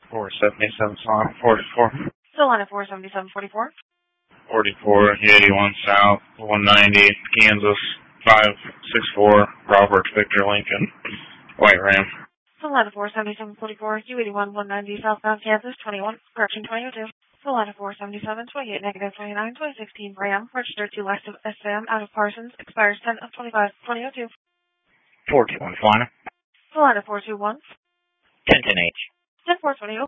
477 Solana 44. Solana 47744. 44, 81 South, 190, Kansas, 564, Robert Victor Lincoln, White Ram. Solana 47744, U81 190 southbound Kansas, 2002. Solana 477 28 negative 29 2016 Ram, registered to west of SM out of Parsons, expires 10 of 25 2002. 421 Solana. Solana 421. 1010H. 10420.